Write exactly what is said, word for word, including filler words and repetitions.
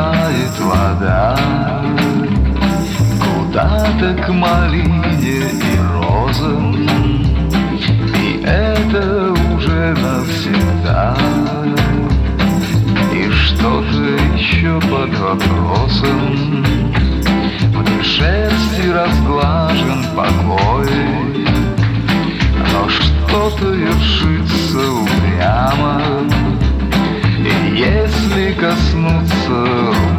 стекает вода куда-то к малине и розам, и это уже навсегда. И что-то еще под вопросом, в шерсти разглажен покой, но что-то вершится упрямо, и если коснуться